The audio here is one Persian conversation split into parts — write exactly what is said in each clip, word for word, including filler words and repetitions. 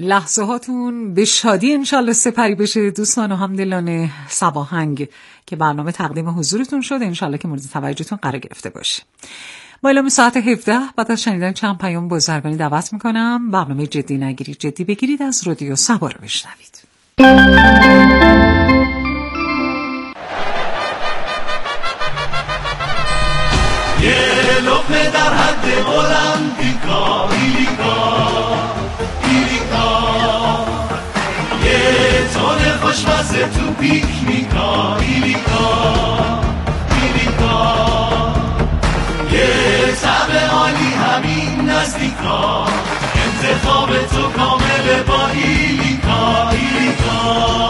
لحظه هاتون به شادی انشالله سپری بشه دوستان و همدلان سواهنگ که برنامه تقدیم حضورتون شده، انشالله که مورد توجهتون قرار گرفته باشه. با اعلام ساعت هفده بعد از شنیدن چند پیام بازرگانی دعوت میکنم برنامه جدی نگیرید جدی بگیرید از رادیو صبا رو بشنوید. یه لقمه در حد المپیکا ایلیکا ایلیکا، یه تون خوشمزه تو پیکنیکا ایلیکا ایلیکا، یه طعم عالی همین نزدیکا، انتخاب تو کامل با ایلیکا ایلیکا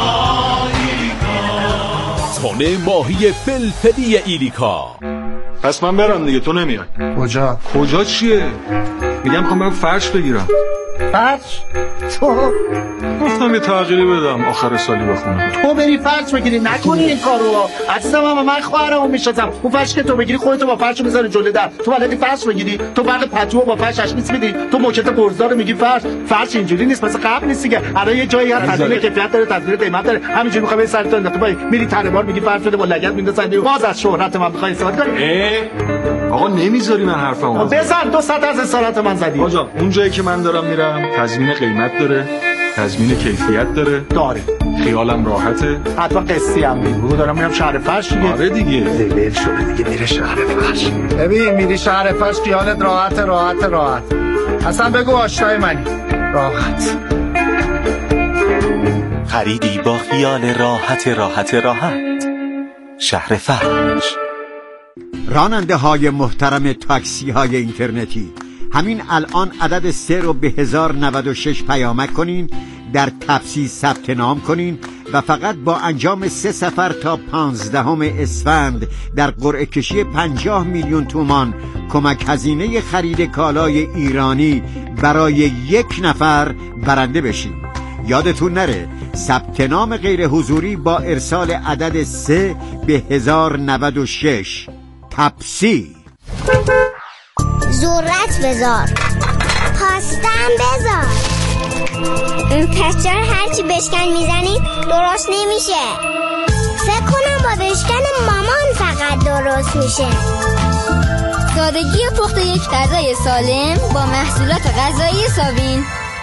ایلیکا. تون ماهی فلفلی ایلیکا. پس من برم دیگه، تو نمیای. کجا؟ کجا چیه؟ میگم میخوام برم فرش بگیرم. فرش؟ تو؟ گفتم یه تغییری بدم آخر سالی بخونم. تو بری فرش بگیری، نکنی این کارو. عزیزم هم من خواهرمو میشناسم. اون فرش که تو بگیری خودتو با فرش میذاری جلوی در. تو بلدی فرش بگیری؟ تو برق پتو با فرش اشمیس میدی؟ تو موکت قرضدار میگی فرش؟ فرش اینجوری نیست، مثل قبل نیست دیگه. الان یه جایی هست تضمین کیفیت داره، تضمین قیمت داره. همینجوری میخوای به سرت انداخته بای میری ترمار میگی فرش بده با لگد میندازن. باز از شهرت من میخوای استفاده کنی؟ آقا نمیذاری من حرفمو بزن. دو صد از اصالت من زدی. آقا اون جایی که من دارم میرم تضمین قیمت داره، تضمین کیفیت داره داره، خیالم راحته. حتما قصی هم میگو دارم میرم شهر فرش دیگه. آره دیگه لیل شده دیگه، میره شهر فرش. ببین میری شهر فرش خیالت راحت راحت راحت. اصلا بگو آشنای منی راحت. خریدی با خیال راحت راحت راحت. شهر فرش. راننده های محترم تاکسی های اینترنتی، همین الان عدد سه رو به هزار نود و شش پیامک کنین، در تپسی ثبت نام کنین و فقط با انجام سه سفر تا پانزدهم اسفند در قرعه کشی پنجاه میلیون تومان کمک هزینه خرید کالای ایرانی برای یک نفر برنده بشین. یادتون نره ثبت نام غیر حضوری با ارسال عدد سه به هزار نود و شش. تپسی. ذرت بذار، پاستم بذار. این پسچر هرچی بشکن میزنی درست نمیشه. فکر کنم با بشکن مامان فقط درست میشه. سادگی پخت یک غذای سالم با محصولات غذایی ساوین.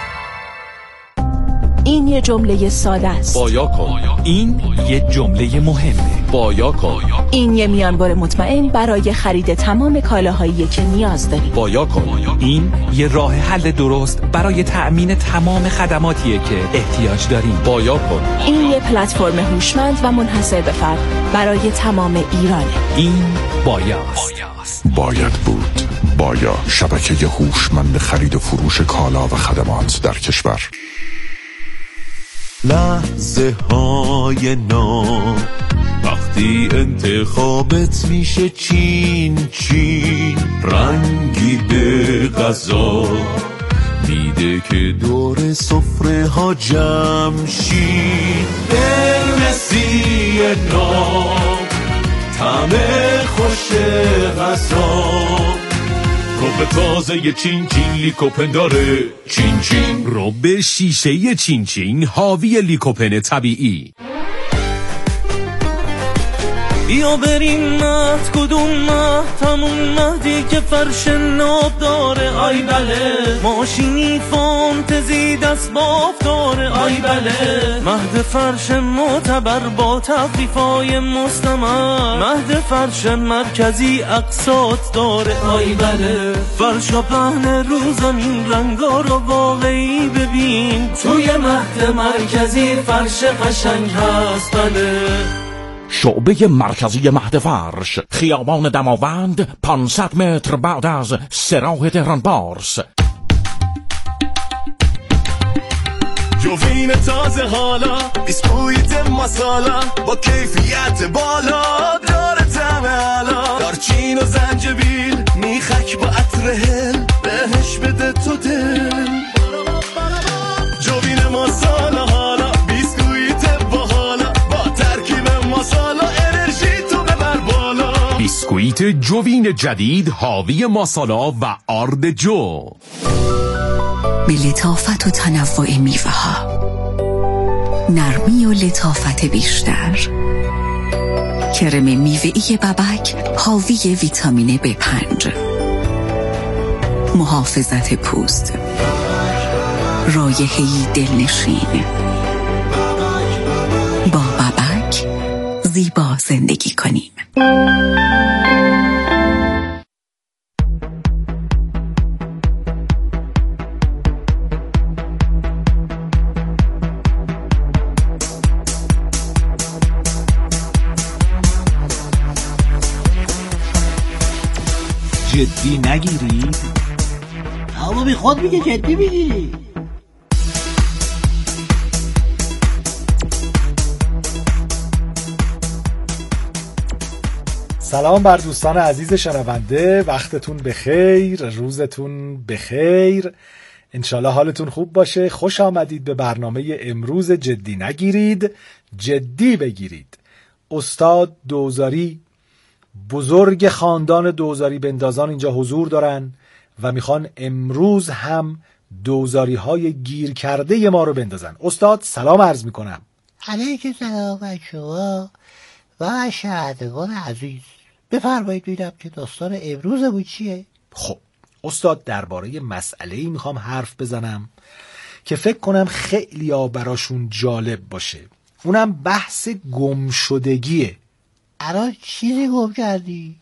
این یه جمله ساده است. بایا کن. این یه جمله مهمه. بایا کن. این یه میانبر مطمئن برای خرید تمام کالاهایی که نیاز داری. بایا کن. این یه راه حل درست برای تأمین تمام خدماتیه که احتیاج داریم. بایا کن. این یه پلتفرم هوشمند و منحصر به فرد برای تمام ایرانه. این بایاست. باید بود. بایا، شبکه هوشمند خرید و فروش کالا و خدمات در کشور. لحظه های نو وقتی انتخابت میشه چین چین، رنگی به غذا میده که دور سفره ها جمع شین. قرمزی نو طعم خوش غذا، رب تازه ی چین چین لیکوپن داره. چین چین رب شیشه ی چین چین حاوی لیکوپن طبیعی. بیا بریم مهد، کدوم مهد؟ همون مهدی که فرش ناب داره. آی بله ماشینی فانتزی دست باف داره. آی بله مهد فرش معتبر با تخفیفای مستمر. مهد فرش مرکزی اقساط داره. آی بله فرشا پهن رو زمین، رنگا رو واقعی ببین. توی مهد مرکزی فرش قشنگ هست. بله شعبه مرکزی مهد فرش، خیابان دماوند، پانصد متر بعد از سراح تهران بارس. جوین تازه حالا، بیسکویت مسالا با کیفیت بالا، داره طعم علا. دارچین و زنجبیل میخک با عطر هل، بهش بده تو دل. جوین مسالا حالا، بیسکویت باحالا با ترکیب مسالا، انرژی تو ببر بالا. بیسکویت جوین جدید حاوی ماسالا و آرد جو. به لطافت و تنوع میوه ها، نرمی و لطافت بیشتر. کرم میوه‌ای ببک حاوی ویتامین بی پنج، محافظت پوست، رایحه‌ای دلنشین. با ببک زیبا زندگی کنیم. جدی نگیرید؟ اما بی خود میگه جدی میگیری. سلام بر دوستان عزیز شنونده، وقتتون بخیر، روزتون بخیر، انشالله حالتون خوب باشه. خوش آمدید به برنامه امروز جدی نگیرید جدی بگیرید. استاد دوزاری، بزرگ خاندان دوزاری بندازان اینجا حضور دارن و میخوان امروز هم دوزاری های گیر کرده ما رو بندازن. استاد سلام عرض میکنم. علیکم سلام و شما و شنوندگان عزیز. بفرمایید ببینم که داستان امروزمون چیه؟ خب استاد، درباره مسئله‌ای میخوام حرف بزنم که فکر کنم خیلی ها براشون جالب باشه. اونم بحث گمشدگیه. الان چیزی گم کردی؟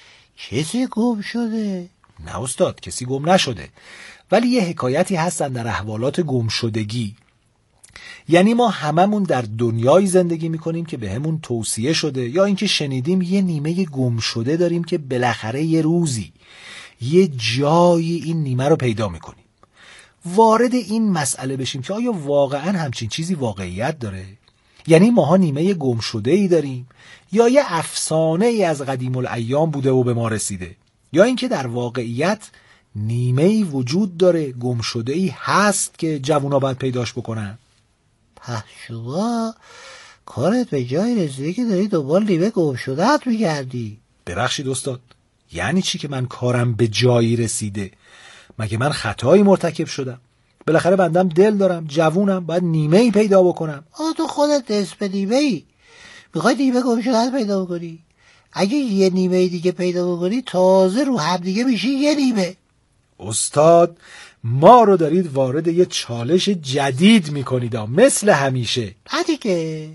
کسی گم شده؟ نه استاد، کسی گم نشده، ولی یه حکایتی هستن در احوالات گمشدگی. یعنی ما هممون در دنیای زندگی میکنیم که به همون توصیه شده، یا اینکه شنیدیم یه نیمه گم شده داریم که بالاخره یه روزی یه جایی این نیمه رو پیدا میکنیم. وارد این مسئله بشیم که آیا واقعا همچین چیزی واقعیت داره؟ یعنی ماها نیمه گم شده ای داریم، یا یه افسانه ای از قدیم الایام بوده و به ما رسیده، یا اینکه در واقعیت نیمه ای وجود داره، گم شده ای هست که جوونا باید پیداش بکنن. پس شما کارت به جای رسیده که داری دنبال نیمه گم شده‌ات میگردی. ببخشید استاد، یعنی چی که من کارم به جایی رسیده؟ مگه من خطایی مرتکب شدم؟ بالاخره بندم دل دارم، جوونم، باید نیمه ای پیدا بکنم. آه تو خودت نصف نیمه ای میخوای نیمه گم شده‌ات پیدا بکنی؟ اگه یه نیمه دیگه پیدا بکنی تازه رو هم دیگه میشی یه نیمه. استاد، ما رو دارید وارد یه چالش جدید میکنید مثل همیشه. نه دیگه،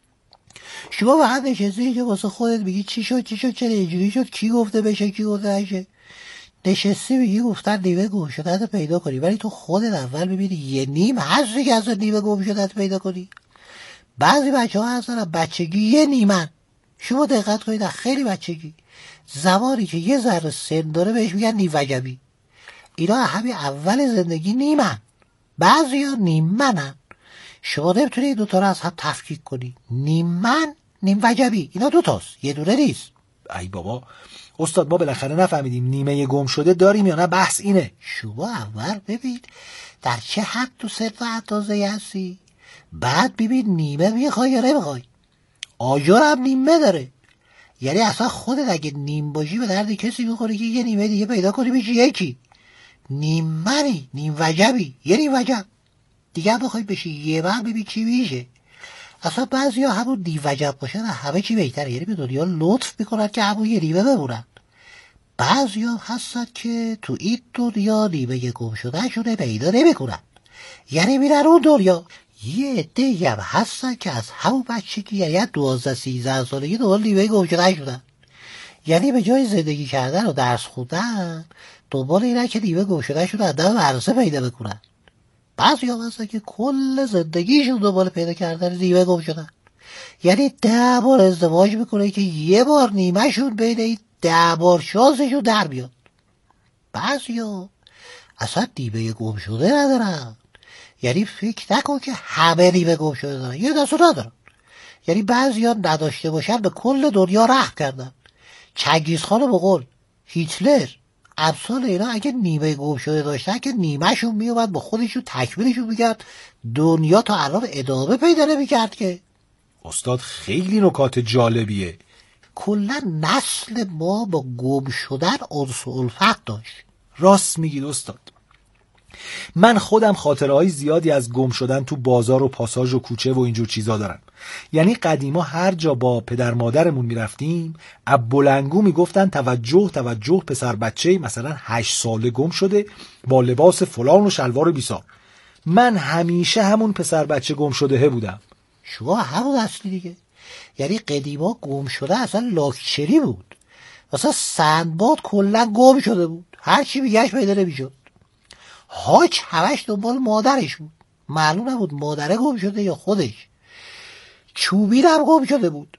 شما فقط نشستی که واسه خودت میگی چی شد چی شد چرا اینجوری شد، کی گفته بشه کی گفته نشه. نشستی میگی گفتن نیمه گم شده‌ات رو پیدا کنی، ولی تو خودت اول ببینی یه نیم هستی که از نیمه گم شده‌ات پیدا کنی. بعضی بچه ها هستن بچگی یه نیمن. شما دقت کنید، خیلی بچگی زمانی که یه ذره سن داره بهش میگن نیم وجبی. اینا همین اول زندگی نیمن، بعضی ها نیم منن. شما نمیتونی دوتا رو از هم تفکیک کنی، نیم من نیم وجبی، اینا دوتاست، یه دونه نیست. ای بابا استاد، ما بالاخره نفهمیدیم نیمه گم شده داریم یا نه. بحث اینه. شما اول ببین در چه حد تو سن و اندازه هستی، بعد ببین نیمه میخوای یا نمیخوای. آجر هم نیمه داره، یعنی اصلا خودت اگه نیم باشی به درد کسی میخوری که یه نیمه دیگه پیدا کنی بشی یکی. نیم منی، نیم وجبی، یه نیم وجب دیگه بخوای بشی یه من، ببین چی میشه. اصلا بعضی ها همون نیم وجب باشن همه چی بهتره، یعنی به دنیا لطف میکنن که همون یه نیمه بمونن. بعضی ها هستن که تو این دنیا نیمه گم شده شده پیدا نمیکنن، یعنی میرن اون دنیا. یه عده هم هستن که از همون بچگی، یعنی دوازده سیزده سالگی دنبال نیمه گم شده شدن، یعنی به جای زندگی کردن و درس خوندن دنبال اینه که نیمه گم شده شده آدم مدرسه پیدا بکنن. بعضی هم هستن که کل زندگیشون دنبال پیدا کردن نیمه گم شدن، یعنی ده بار ازدواج میکنه که یه بار نیمه شون بین این ده بار شانسشون در بیاد. بعضی ها اصلا نیمه گم شده ندارن، یعنی فکر نکن که همه نیمه گم شده دارن، یه دستو ندارن. یعنی بعضی ها نداشته باشن به کل دنیا رحم کردن. چنگیزخان مغول، هیتلر، امثال اینا اگه نیمه گم شده داشتن که نیمه شون میومد با خودشون تکمیلشون میکرد، دنیا تا الان ادامه پیدا نمیکرد که. استاد خیلی نکات جالبیه. کلا نسل ما با گم شدن انس و الفت داشت. راست میگید استاد. من خودم خاطره‌های زیادی از گم شدن تو بازار و پاساژ و کوچه و اینجور چیزا دارم. یعنی قدیما هر جا با پدر مادرمون میرفتیم ابولنگو میگفتن توجه توجه پسر بچه‌ای مثلا هشت ساله گم شده با لباس فلان و شلوار بیسار. من همیشه همون پسر بچه گم شده بودم. شما همون اصلی دیگه. یعنی قدیما گم شده اصلا لاکچری بود. مثلا سندباد کلا گم شده بود، هر چی میگهش پیدا نمیشد. حاج همش دنبال مادرش بود، معلوم نبود مادره گم شده یا خودش. چوبین هم گم شده بود.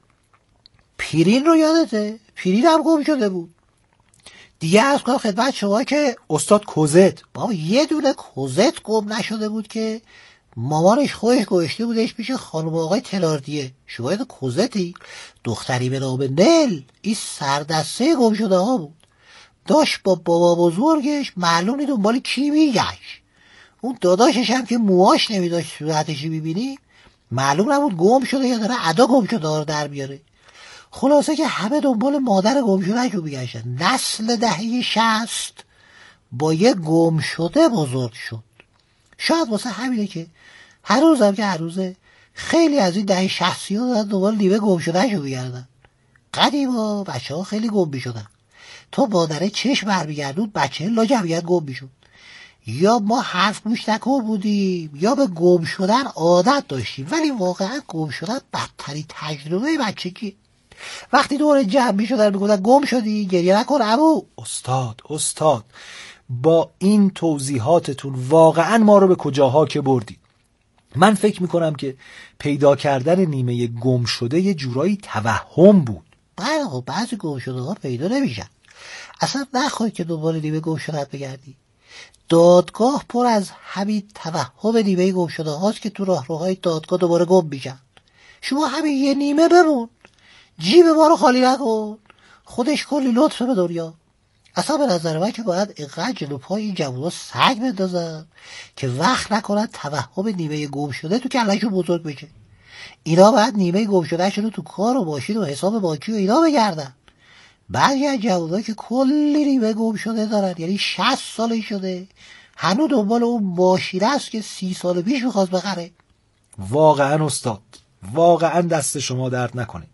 پیرین رو یادته؟ پیرین هم گم شده بود. دیگه از کنم خدمت شما که استاد کوزت، بابا یه دونه کوزت گم نشده بود که مامانش خودش گوشته بودش پیش خانم آقای تلاردیه. شما یاد کوزتی؟ دختری به نام نل، این سردسته گم شده ها بود. داشت با بابا بزرگش معلوم نی دنبال کی میگشت. اون داداشش هم که موهاش نمیداشت صورتش ببینی معلوم نبود گم شده یا داره ادا گم شده ها رو در بیاره. خلاصه که همه دنبال مادر گم شده رو میگشتن. نسل دهه شصت با یه گم شده بزرگ شد. شاید واسه همینه که هر روز هم که هر روزه خیلی از این دهه شصتی ها دارن دنبال نیمه گم شده رو میگردن. قدیما بچه ها خیلی گم میشدن. تو مادره چشم برمیگردون بچه لا جمعیت گم میشد. یا ما حرف گوش نکن بودیم یا به گم شدن عادت داشتیم. ولی واقعا گم شدن بدترین تجربه بچگی. وقتی دور جمع میشدن میگفتن گم شدی گریه نکن عمو. استاد استاد با این توضیحاتتون واقعا ما رو به کجاها که بردید. من فکر میکنم که پیدا کردن نیمه گم شده یه جورایی توهم بود. بله خب بعضی گم شده ها پیدا نمیشن. اصلا نخواهی که دنبال نیمه گم شده بگردی. دادگاه پر از همین توهم نیمه گم شده هاست که تو راهروهای دادگاه دوباره گم میشن. شما همین یه نیمه بمون، جیب ما رو خالی نکن، خودش کلی لطف به دنیا. اصلا به نظر من که باید اینقدر جلو پای این جوونا سگ بندازن که وقت نکنن توهم نیمه گم شده تو کلهشون بزرگ بشه. اینا باید نیمه گم شده شده تو کار و ماشین و حساب بانکی و اینا بگردن. بعضی از جوونا که کلی نیمه گم شده دارن، یعنی شصت ساله شده هنوز دنبال اون ماشینه است که سی سال پیش میخواست بخره. واقعا استاد واقعا دست شما درد نکنه.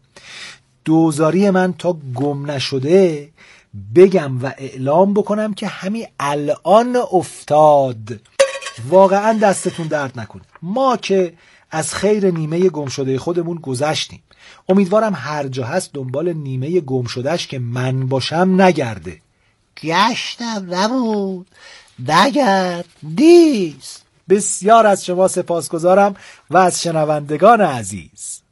دوزاری من تا گم نشده بگم و اعلام بکنم که همین الان افتاد. واقعا دستتون درد نکنه. ما که از خیر نیمه گم شده خودمون گذشتیم. امیدوارم هر جا هست دنبال نیمه گم شدهش که من باشم نگرده. گشتم نبود نگرد نیست. بسیار از شما سپاسگزارم و از شنوندگان عزیز.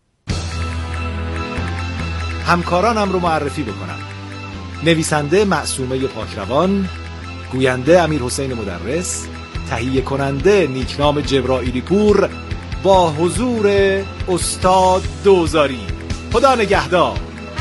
همکارانم رو معرفی بکنم. نویسنده معصومه پاکروان، گوینده امیر حسین مدرس، تهیه کننده نیکنام جبرائیلی پور، با حضور استاد دوزاری. خدا نگهدار.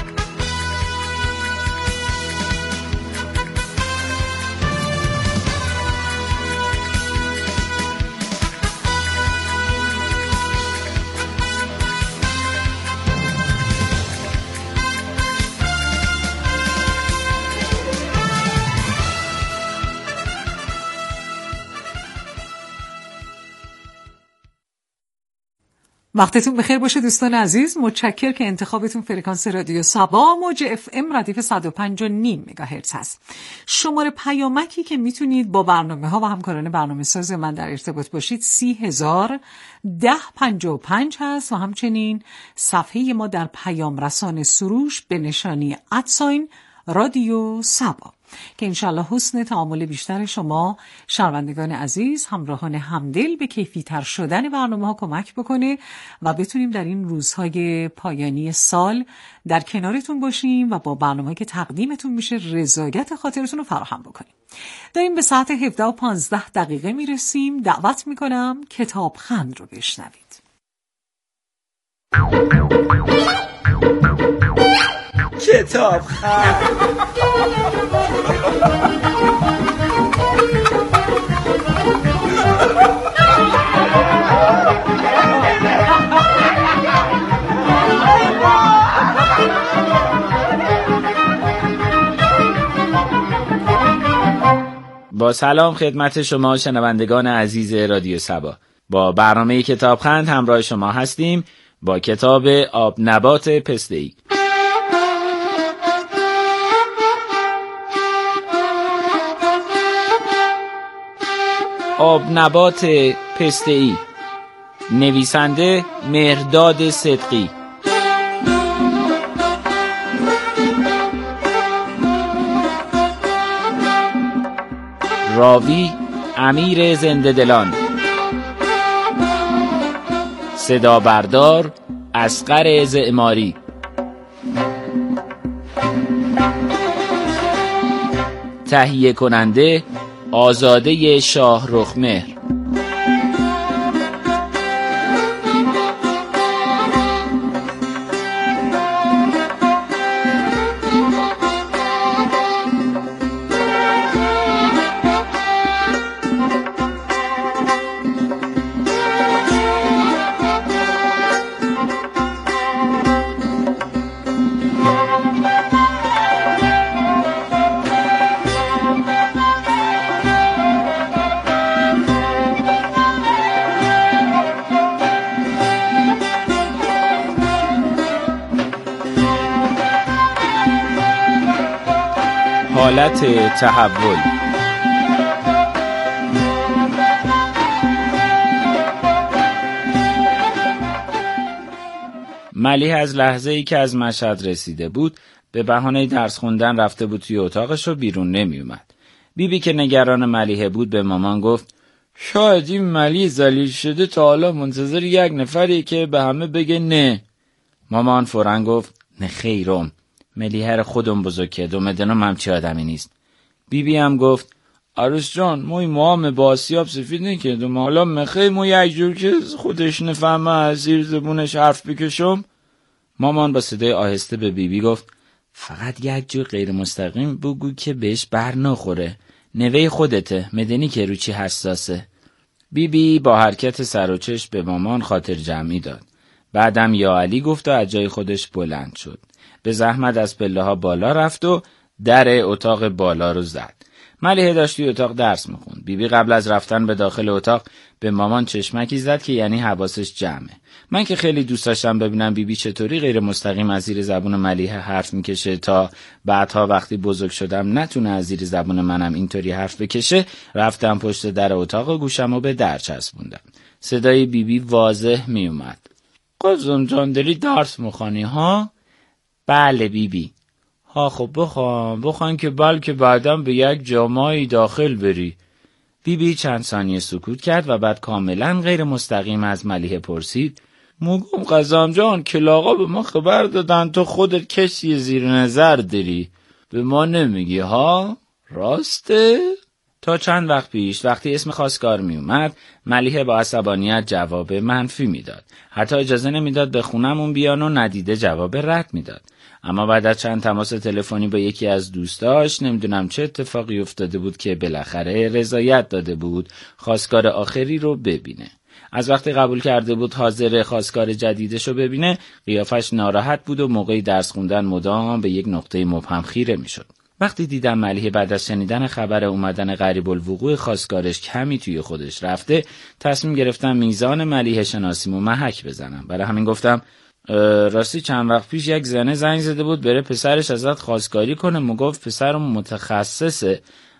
وقتتون بخیر باشه دوستان عزیز. متشکر که انتخابتون فرکانس رادیو سبا موج اف ام ردیف صد و پنج و نیم مگاهرتز هست. شماره پیامکی که میتونید با برنامه ها و همکاران برنامه ساز من در ارتباط باشید سی هزار ده پنجاه و پنج هست و همچنین صفحه ما در پیام رسان سروش به نشانی ادساین رادیو سبا که انشالله حسن تعامل بیشتر شما شنوندگان عزیز همراهان همدل به کیفی‌تر شدن برنامه ها کمک بکنه و بتونیم در این روزهای پایانی سال در کنارتون باشیم و با برنامه‌ای که تقدیمتون میشه رضایت خاطرتون رو فراهم بکنیم. داریم به ساعت هفده و پانزده دقیقه میرسیم. دعوت میکنم کتابخند رو بشنوید. کتابخند. با سلام خدمت شما شنوندگان عزیز رادیو سبا. با برنامه کتابخند همراه شما هستیم با کتاب آب نبات پسته‌ای. آب نبات پسته‌ای، نویسنده مهرداد صدقی، راوی امیر زنده‌دلان، صدا بردار اصغر زعماری. تهیه کننده آزاده شاهرخمهر. حالت تحول. ملیحه از لحظه‌ای که از مشهد رسیده بود به بهانه درس خوندن رفته بود توی اتاقش و بیرون نمی اومد. بیبی که نگران ملیحه بود به مامان گفت شاید این ملیحه ذلیل شده تا حالا منتظر یک نفری که به همه بگه نه. مامان فوراً گفت نه خیرم، ملیحه رو خودم بزرگ کرد و مدنم همچی آدمی نیست. بیبی بی هم گفت عروس جان موی موام با آسیاب سفید نکردم، حالا مخی موی یک جور که خودش نفهمه از زیر زبونش حرف بکشم. مامان با صدای آهسته به بیبی بی گفت فقط یک جور غیر مستقیم بگو که بهش بر نخوره، نوه خودته، مدنی که رو چی حساسه. بیبی بی با حرکت سر و چشم به مامان خاطر جمعی داد. بعدم یا علی گفت و از جای خودش بلند شد. به زحمت از پله ها بالا رفت و در اتاق بالا رو زد. ملیحه داشت توی اتاق درس میخوند. بیبی قبل از رفتن به داخل اتاق به مامان چشمکی زد که یعنی حواسش جمعه. من که خیلی دوست داشتم ببینم بیبی چطوری غیر مستقیم از زیر زبون ملیحه حرف میکشه تا بعدها وقتی بزرگ شدم نتونه از زیر زبون منم اینطوری حرف بکشه، رفتم پشت در اتاق گوشمو به در چسبوندم. صدای بیبی واضح میومد. قزم جان داری درس میخوانی ها؟ بله بیبی. ها خب بخوام بخوام که بلکه بعدم به یک جامعه داخل بری. بیبی بی چند ثانیه سکوت کرد و بعد کاملا غیر مستقیم از ملیحه پرسید موگم قزم جان کلاغا به ما خبر دادن تو خودت کسی زیر نظر داری، به ما نمیگی ها؟ راسته؟ تا چند وقت پیش وقتی اسم خواستگار می اومد ملیحه با عصبانیت جواب منفی میداد. حتی اجازه نمیداد به خونمون بیان و ندیده جواب رد میداد. اما بعد از چند تماس تلفنی با یکی از دوستاش نمیدونم چه اتفاقی افتاده بود که بالاخره رضایت داده بود خواستگار آخری رو ببینه. از وقتی قبول کرده بود حاضر خواستگار جدیدش رو ببینه قیافش ناراحت بود و موقعی درس خوندن مدام به یک نقطه مبهم خیره میشد. وقتی دیدم ملیحه بعد از شنیدن خبر اومدن قریب الوقوع خواستگارش کمی توی خودش رفته، تصمیم گرفتم میزان ملیحه شناسیمو محک بزنم. برای همین گفتم راستی چند وقت پیش یک زنه زنگ زده بود بره پسرش ازت خواستگاری کنه، میگفت پسرم متخصصه،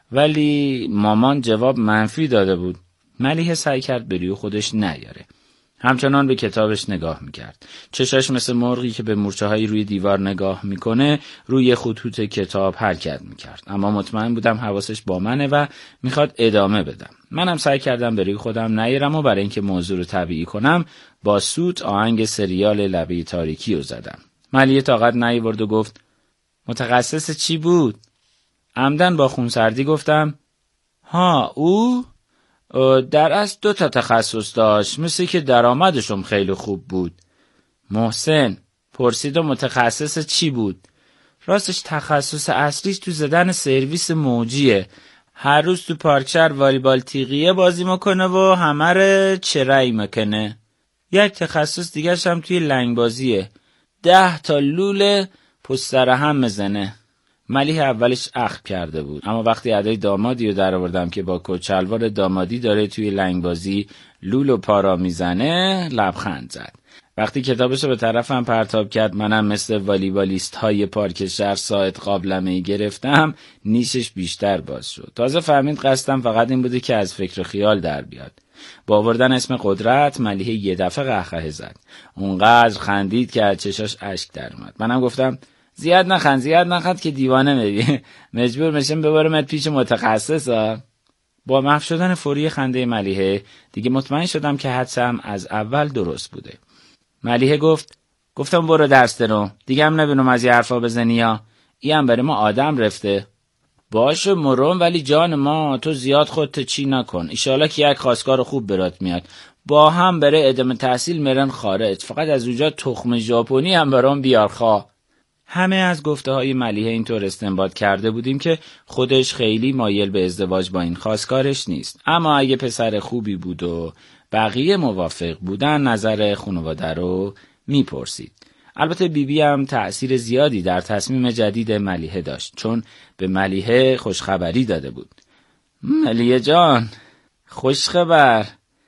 ولی مامان جواب منفی داده بود. ملیحه سعی کرد به روی خودش نیاره. همچنان به کتابش نگاه میکرد. چشاش مثل مرغی که به مورچه های روی دیوار نگاه میکنه روی خطوط کتاب حرکت میکرد. اما مطمئن بودم حواسش با منه و میخواد ادامه بدم. منم سعی کردم به روی خودم نیارم و برای اینکه موضوع رو طبیعی کنم با سوت آهنگ سریال لبه تاریکی رو زدم. ملیحه طاقت نیاورد و گفت متخصص چی بود؟ عمدن با خونسردی گفتم ها او در اصل دو تا تخصص داشت، مثل که درآمدشم خیلی خوب بود. محسن پرسید و متخصص چی بود؟ راستش تخصص اصلیش تو زدن سرویس موجیه. هر روز تو پارکشهر والیبال تیغیه بازی میکنه و همه رو چرایی میکنه. یک تخصص دیگرش هم توی لنگ بازیه. ده تا لوله پشت سر هم میزنه. ملیحه اولش اخم کرده بود، اما وقتی ادای دامادی رو در آوردم که با کچلوار دامادی داره توی لنگبازی لول و پارا میزنه لبخند زد. وقتی کتابشو به طرفم پرتاب کرد، منم مثل والیبالیست های پارک شهر ساعت قابلمه‌ای گرفتم، نیشش بیشتر باز شد. تازه فهمید قصدم فقط این بوده که از فکر خیال در بیاد. با آوردن اسم قدرت ملیحه یه دفعه قهقه زد. اونقدر خندید که از چشاش اشک در اومد. منم گفتم زیاد نخند زیاد نخند که دیوانه می‌بینی. مجبور میشم ببرمت پیش متخصصا. با محو شدن فوری خنده ملیحه دیگه مطمئن شدم که حدسم از اول درست بوده. ملیحه گفت گفتم برو درس درو، دیگه هم نبینم از یه حرفا بزنی یا ای هم برای ما آدم رفته. باشه مرم، ولی جان ما تو زیاد خودت چی نکن، ایشالا که یک خواستگار خوب برات میاد، با هم بره ادامه تحصیل میرن خارج، فقط از اونجا تخم ژاپنی هم برام بیار خواه. همه از گفته های ملیحه اینطور استنباط کرده بودیم که خودش خیلی مایل به ازدواج با این خواستگارش نیست، اما اگه پسر خوبی بود و بقیه موافق بودن نظر خانواده رو میپرسید. البته بیبی هم تأثیر زیادی در تصمیم جدید ملیحه داشت، چون به ملیحه خوشخبری داده بود. ملیحه جان خوشخبر،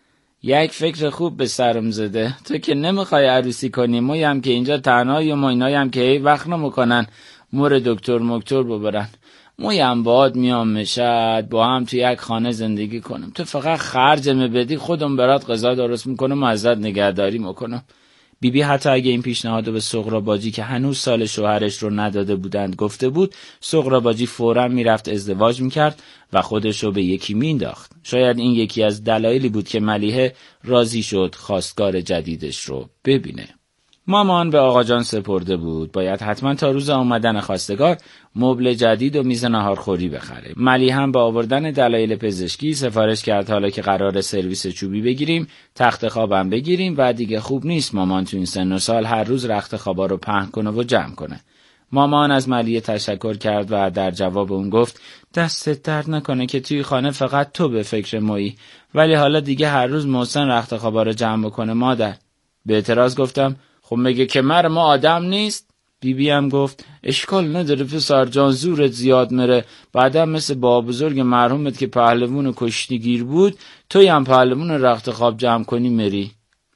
یک فکر خوب به سرم زده. تو که نمیخوای عروسی کنی، ما هم که اینجا تنهایی و ما اینایی هم که هی وقت نمیکنن مور دکتر مکتر ببرن، ما هم باهات میام مشهد با هم تو یک خانه زندگی کنم، تو فقط خرج بدی خودم برات غذا درست میکنم و ازت نگهداری میکنم. بیبی حتی اگه این پیشنهادو به سغراباجی که هنوز سال شوهرش رو نداده بودند گفته بود، سغراباجی فوراً میرفت ازدواج میکرد و خودش رو به یکی مینداخت. شاید این یکی از دلایلی بود که ملیحه راضی شد خواستگار جدیدش رو ببینه. مامان به آقا جان سپرده بود باید حتما تا روز آمدن خواستگار مبل جدید و میز ناهارخوری بخره. ملیحه هم با آوردن دلایل پزشکی سفارش کرد حالا که قرار سرویس چوبی بگیریم، تخت خوابم بگیریم و دیگه خوب نیست مامان تو این سن و سال هر روز رخت خوابا رو پهن کنه و جمع کنه. مامان از ملیحه تشکر کرد و در جواب اون گفت دستت درد نکنه که توی خانه فقط تو به فکر مایی، ولی حالا دیگه هر روز محسن رخت خوابا رو جمع بکنه مادر. به اعتراض گفتم خب میگه که مر ما آدم نیست؟ بیبی هم گفت اشکال نداره پسر جان، زورت زیاد مره، بعدم مثل بابا بزرگ مرحومت که پهلوون کشتیگیر بود توی هم پهلوون رخت خواب جمع کنی مری.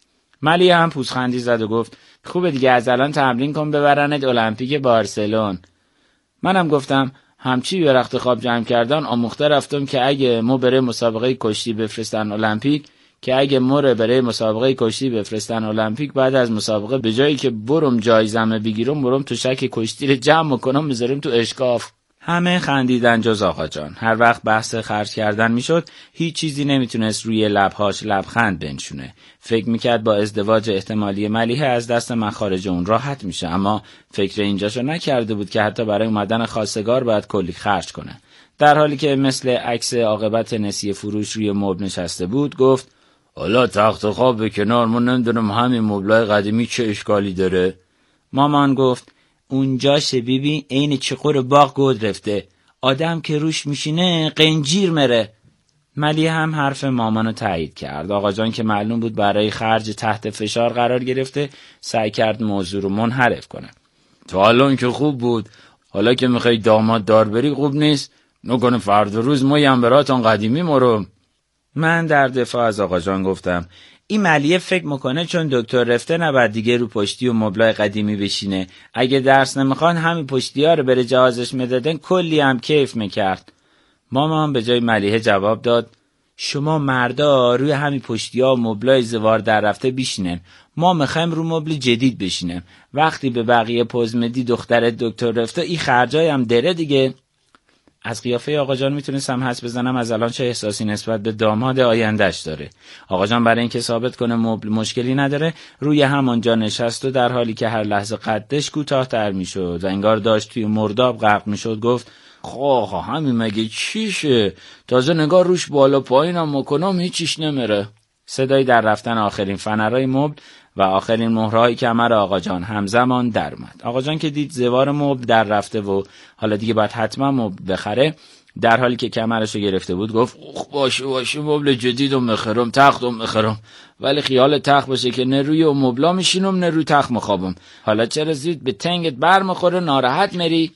ملیحه هم پوزخندی زد و گفت خوبه دیگه از الان تمرین کن ببرنت المپیک بارسلون. منم گفتم همچی به رخت خواب جمع کردن آموخته رفتم که اگه ما بره مسابقه کشتی بفرستن المپیک که اگه مره برای مسابقه کشتی بفرستن المپیک، بعد از مسابقه به جایی که برم جایزمه بگیرم برم تو شک کشتی رو جمع کنم بذاریم تو اشکاف. همه خندیدن جز آقا جان. هر وقت بحث خرج کردن میشد هیچ چیزی نمیتونست روی لبهاش لبخند بنشونه. فکر میکرد با ازدواج احتمالی ملیحه از دست مخارج اون راحت میشه، اما فکر اینجاشو نکرده بود که حتی برای اومدن خواستگار باید کلی خرج کنه. در حالی که مثل عکس عاقبت نسیه فروش روی مبل نشسته بود گفت حالا تخت خواب به کنار، ما نمیدونم همین مبلای قدیمی چه اشکالی داره. مامان گفت اونجاشه بیبی، عین چقور باغ گود رفته، آدم که روش میشینه قنجیر مره. ملیحه هم حرف مامانو تایید کرد. آقا جان که معلوم بود برای خرج تحت فشار قرار گرفته سعی کرد موضوع رو منحرف کنه. تا الان که خوب بود، حالا که میخوای داماد دار بری خوب نیست، نکنه فردا روز ما یم براتون قدیمی مرم. من در دفاع از آقا جان گفتم این ملیحه فکر میکنه چون دکتر رفته نباید دیگه رو پشتی و مبلای قدیمی بشینه، اگه درس نمیخوان همین پشتی ها رو بره جهازش میدادن کلی هم کیف میکرد. مامان به جای ملیحه جواب داد شما مردا روی همین پشتی ها و مبلای زوار در رفته بشینن، ما میخوایم رو مبل جدید بشینیم، وقتی به بقیه پوز میدی دخترت دکتر رفته این خرجای هم داره دیگه. از قیافه آقا جان میتونستم حدس بزنم از الان چه احساسی نسبت به داماد آیندهش داره. آقا جان برای اینکه ثابت کنه مبل مشکلی نداره روی همانجا نشست و در حالی که هر لحظه قدش کوتاه‌تر میشد و انگار داشت توی مرداب غرق میشد گفت خواه همین مگه چیشه، تازه نگاه روش بالا پایینم مکنم هیچیش نمیره. صدای در رفتن آخرین فنرهای مبل و آخرین مهرهای کمر آقا جان همزمان در اومد. آقا جان که دید زوار مبل در رفته و حالا دیگه باید حتما مبل بخره، در حالی که کمرشو گرفته بود گفت باشه باشه مبل جدیدو میخرم، تختو میخرم، ولی خیال تخت باشه که نه روی مبلا میشینم نه روی تخت میخوابم. حالا چرا زید به تنگت بر میخوره ناراحت میری؟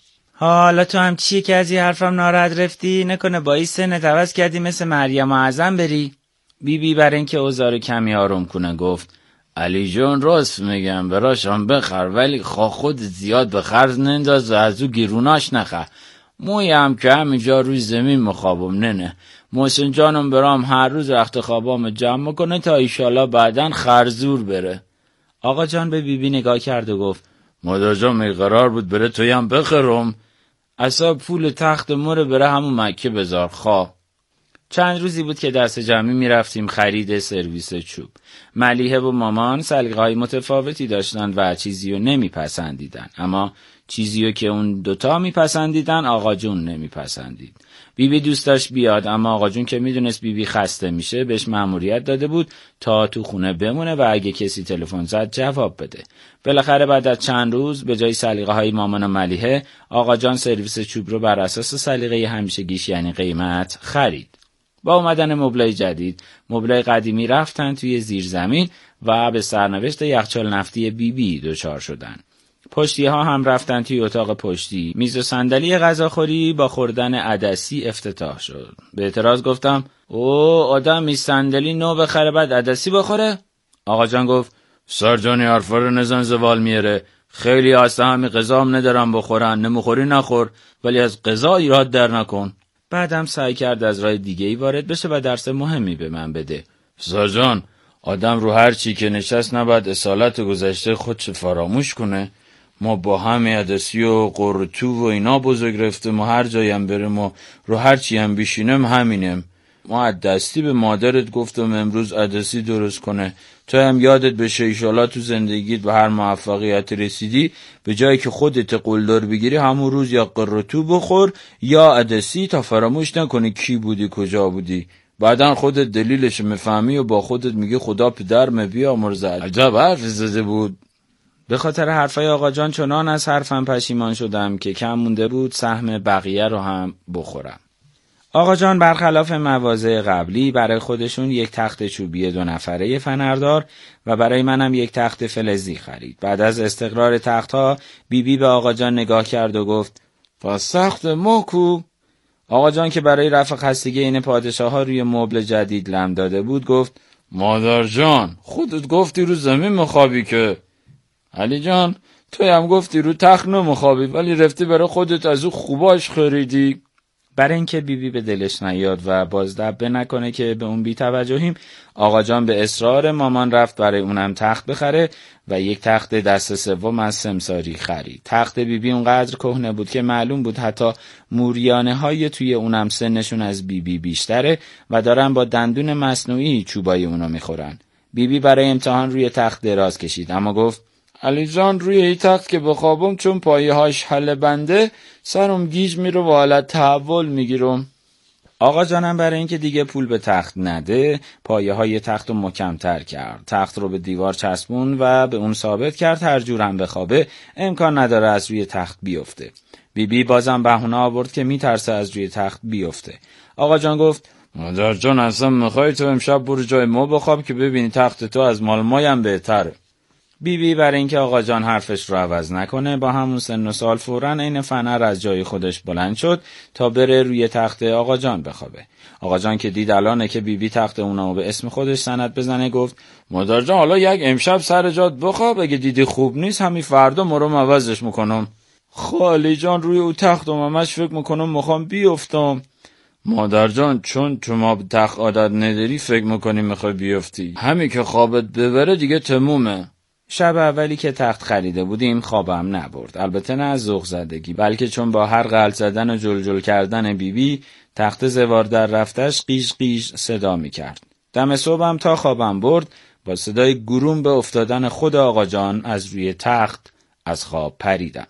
حالا تو هم چیه که از این حرفم ناراحت رفتی؟ نکنه با این سنت عوض کردی مثل مریم اعظم بری؟ بی بی برای اینکه اوضاع کمی آروم کنه گفت علی جان راست میگم، براشم بخر، ولی خواه خود زیاد به خرج ننداز و از او گیروناش نخه. موی هم که همینجا روی زمین مخوابم نه. محسن جانم برام هر روز رخت خوابام جمع کنه تا ایشالا بعدن خرزور بره. آقا جان به بی بی نگاه کرد و گفت مادر جان می قرار بود بره تویم بخرم. اصلا پول تخت مره بره همون مکه بذار خواه. چند روزی بود که دست جمعی می رفتیم خرید سرویس چوب. ملیحه و مامان سلیقه‌های متفاوتی داشتن و چیزی رو نمی پسندیدن، اما چیزی رو که اون دوتا می پسندیدن آقا جون نمی پسندید. بی بی دوست داشت بیاد، اما آقا جون که می دونست بی بی خسته میشه بهش مأموریت داده بود تا تو خونه بمونه و اگه کسی تلفن زد جواب بده. بالاخره بعد از چند روز به جای سلیقه‌های مامان و ملیحه آقا جان سرویس چوب رو بر اساس سلیقه همیشگیش یعنی قیمت خرید. با اومدن مبلای جدید، مبلای قدیمی رفتن توی زیرزمین و به سرنوشت یخچال نفتی بی بی دچار شدن. پشتی ها هم رفتن توی اتاق پشتی. میز و صندلی غذاخوری با خوردن عدسی افتتاح شد. به اعتراض گفتم او آدم میز صندلی نو بخره بعد عدسی بخوره؟ آقا جان گفت سرجانی حرفا رو نزن زوال میاره. خیلی هسته همی غذام ندارم بخورن، نمیخوری نخور، ولی از غذا ایراد در نکن. بعدم سعی کرد از راه دیگه ای وارد بشه و درس مهمی به من بده. سرجان آدم رو هر چی که نشست نباید اصالت گذشته خودش فراموش کنه. ما با همه عدسی و قرطو و اینا بزرگ رفتیم و هر جایم بریم و رو هر چی هم بشینم همینم. ما دستی به مادرت گفتم امروز عدسی درست کنه تا هم یادت بشه ایشالا تو زندگیت به هر موفقیت رسیدی به جایی که خودت قلدر بگیری همون روز یا قرطو بخور یا عدسی تا فراموش نکنی کی بودی کجا بودی. بعدن خودت دلیلش میفهمی و با خودت میگی خدا پدر مبیا مرزد. عجب حرف زده بود. به خاطر حرفای آقا جان چنان از حرفم پشیمان شدم که کم مونده بود سهم بقیه رو هم بخورم. آقا جان برخلاف مواضع قبلی برای خودشون یک تخت چوبی دو نفره فنردار و برای منم یک تخت فلزی خرید. بعد از استقرار تختها بی بی به آقا جان نگاه کرد و گفت پس تخت ما کو؟ آقا جان که برای رفع خستگی این پادشاه ها روی مبل جدید لم داده بود گفت مادر جان خودت گفتی رو زمین مخابی که. علی جان توی هم گفتی رو تخت نمخابی ولی رفتی برای خودت از او خوباش خریدی. برای اینکه بی بی به دلش نیاد و بازدبه نکنه که به اون بی توجهیم، آقا جان به اصرار مامان رفت برای اونم تخت بخره و یک تخت دست سوم از سمساری خرید. تخت بی بی اونقدر کهنه بود که معلوم بود حتی موریانه های توی اونم سنشون از بی بی بیشتره و دارن با دندون مصنوعی چوبای اونو میخورن. بی بی برای امتحان روی تخت دراز کشید اما گفت علی جان روی این تخت که بخوابم چون پایه هاش حل بنده سرم گیج میره و حالت تحول میگیرم. آقا جانم برای اینکه دیگه پول به تخت نده پایه های تخت رو محکم‌تر کرد. تخت رو به دیوار چسبون و به اون ثابت کرد هر جور هم بخوابه امکان نداره از روی تخت بیفته. بی بی بازم بهونه آورد که میترسه از روی تخت بیفته. آقا جان گفت مادر جان اصلا میخوای تو امشب برو جای ما بخواب که ببینی تخت تو از مال مایم بهتره. بی بی برای اینکه آقا جان حرفش رو عوض نکنه با همون سن و سال فوراً این فنر از جای خودش بلند شد تا بره روی تخت آقا جان بخوابه. آقا جان که دید الانه که بی بی تخت اونو به اسم خودش سند بزنه گفت مادر جان حالا یک امشب سر جات بخواب، اگه دیدی خوب نیست همین فردا مرم عوضش میکنم. خالی جان روی او تخت و ممش فکر میکنم میخوام بیفتم. مادر جان چون تو ما به تخت عادت نداری فکر میکنی میخوای بیفتی، همین که خوابت ببره دیگه تمومه. شب اولی که تخت خریده بودیم خوابم نبرد، البته نه از ذوق زدگی بلکه چون با هر غلط زدن و جل جل کردن بی بی تخت زوار در رفتش قیش قیش صدا می کرد. دم صبحم تا خوابم برد با صدای گروم به افتادن خود آقا جان از روی تخت از خواب پریدم.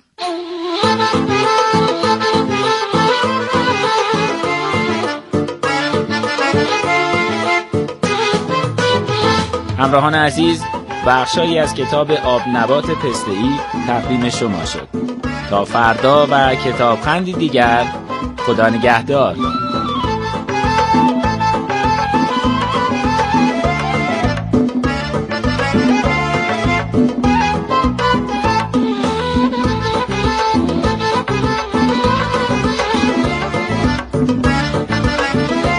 همراهان عزیز، بخشایی از کتاب آب نبات پسته‌ای تقدیم شما شد. تا فردا و کتابخندی دیگر، خدا نگهدار.